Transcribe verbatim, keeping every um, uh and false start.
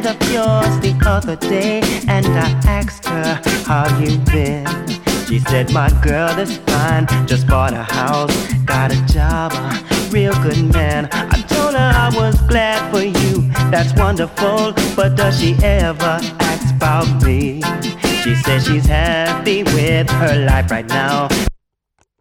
of yours the other day, and I asked her how you been. She said, my girl is fine, just bought a house, got a job, a real good man. I told her I was glad for you, that's wonderful, but does she ever ask about me? She says she's happy with her life right now,